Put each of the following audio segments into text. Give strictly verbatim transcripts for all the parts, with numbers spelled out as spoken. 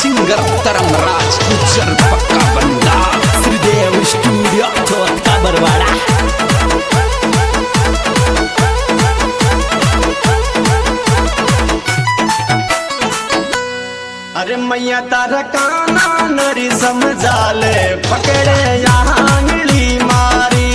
Singer तरंगराज Gujjar पक्का बंदा Shridev studio चौथा बरवाड़ा। अरे मैया तारा काना नरी समझा ले पकड़े यहाँ आंगली मारी।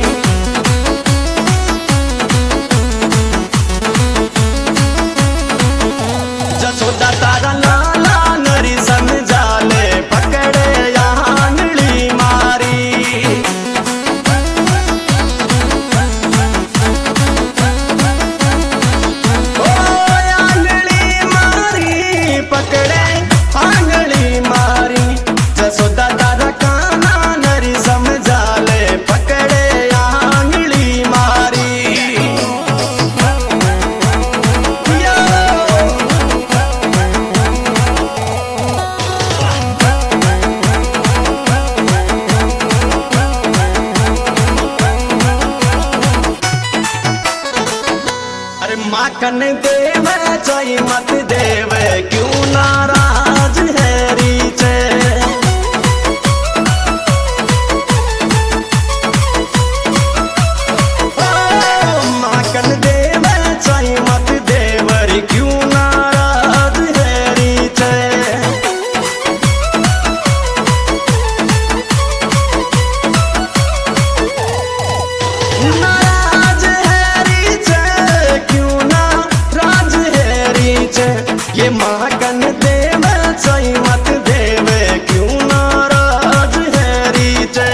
जसोदा तारा लाला नरी समझा ले पकड़े यहाँ आंगली मारी। ओ आंगली मारी पकड़े आंगली मारी। जसोदा तारा काना नरी समझा ले पकड़े आंगली मारी। अरे माखन देव चाई मत देव क्यों नाराज है रीचे। माखन देव चाई मत देवर क्यों नाराज है रीचे। नाराज है रीचे क्यों नाराज है रीचे। ये माखन देव चाई मत देव क्यों नाराज है रीचे।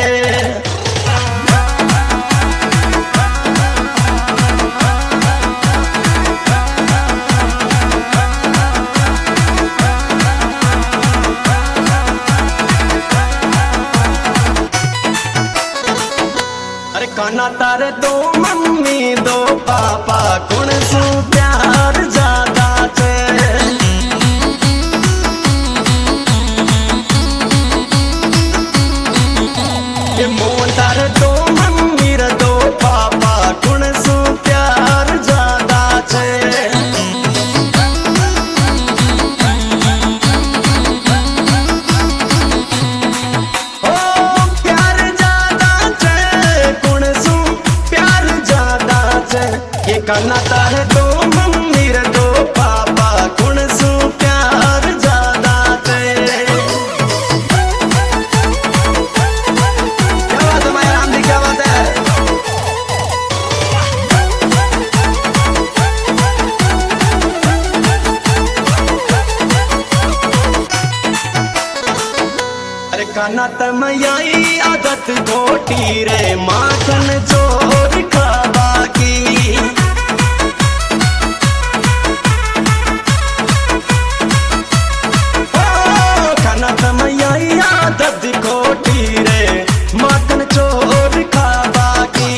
अरे काना तारे दो मम्मी दो पापा कौन सु प्यार ज्यादा छे। ये मोहन तारे दो मम्मी रे दो पापा कौन सु प्यार ज्यादा छे। ओ प्यार ज्यादा छे कौन सु प्यार ज्यादा छे। ये काना तारे दो मम्मी रे दो पापा कौन सु प्यार ज्यादा छे। क्या बात है माया राम जी, क्या बात है। अरे काना तमयाई आदत गोटी रे माखन चोर खावा की। ओ काना तमयाई आदत गोटी रे माखन चोर खावा की।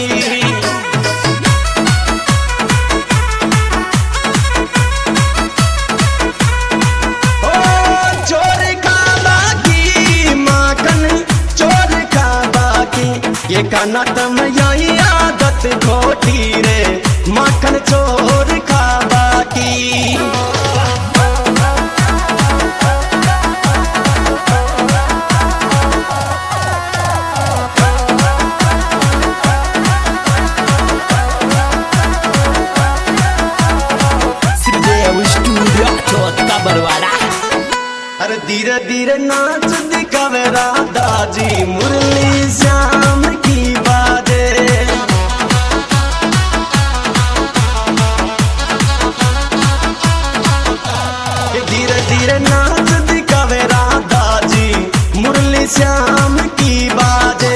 ओ चोर खावा की माखन चोर खावा की। ये काना तमयाई आदत खोटी रे माखन चोर खावा की। श्रीदेव स्टूडियो चौथा बरवाड़ा। अरे धीरे धीरे नाच दिखावे राधा जी मुरली श्याम की बाजे। ये धीरे धीरे नाच दिखावे राधा जी मुरली श्याम की बाजे।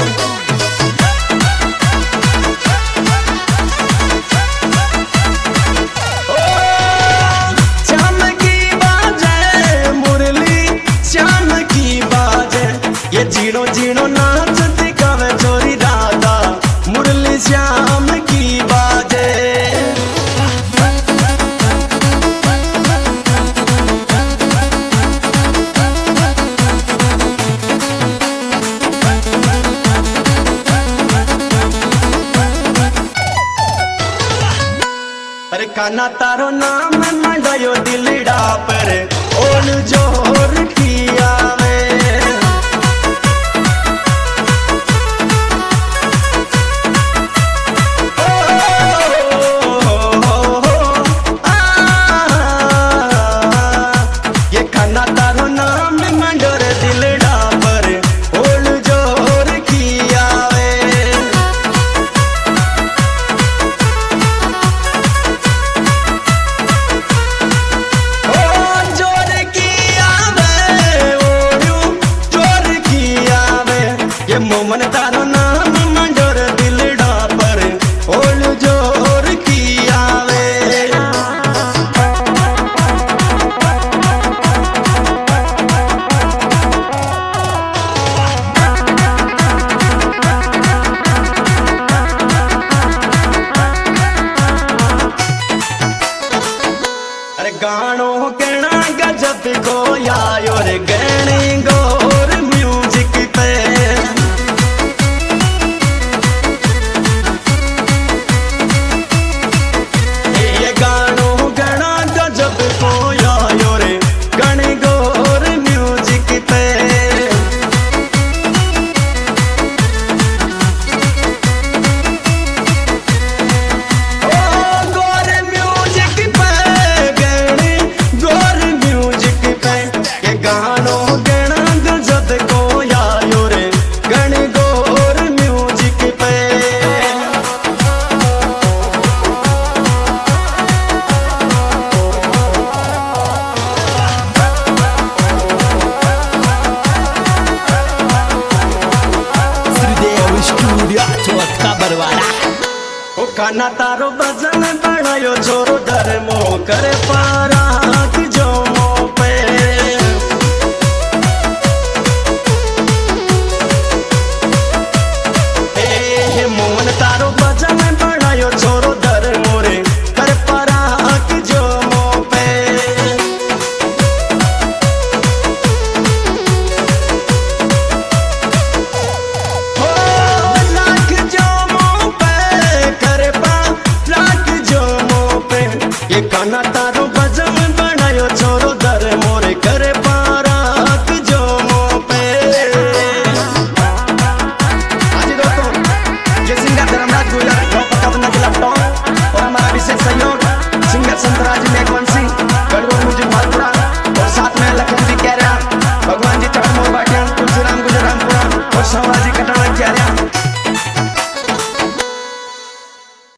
ओ श्याम की बाजे मुरली श्याम की बाजे। ये जीणो जीणो नाच दिखावे छोरी राधा मुरली श्याम की बाजे। अरे काना तारो नाम मंडायो दिलड़ा पर ओल जोर गानो कहना गजब को यार और गहने गोर म्यूजिक पे ये गानो कहना गजब को यार और गहने गोर म्यूजिक पे खाना तारो भजन बनायो छोरो धर्मो करे पारा की जो मो पे ए मोहन तारो भजन बनायो छोरो धर्मो रे करे पारा की जो मो पे खाना तारो भजन बनायो छोरो दर मोरे करे पारा जो मो पे। आज दोस्तों ये सिंगर धर्मराज गुजर पक्का बंदा के लैपटॉप और हमारा विशेष सहयोग